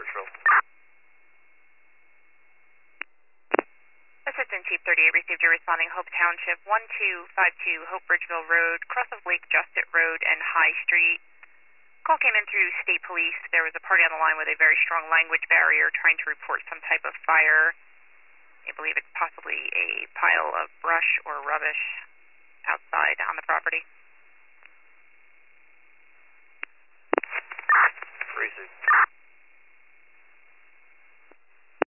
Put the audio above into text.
Central. Assistant Chief 38 received your responding Hope Township 1252 Hope Bridgeville Road, cross of Lake Justit Road and High Street. Call came in through State Police. There was a party on the line with a very strong language barrier trying to report some type of fire. I believe it's possibly a pile of brush or rubbish outside on the property. Precinct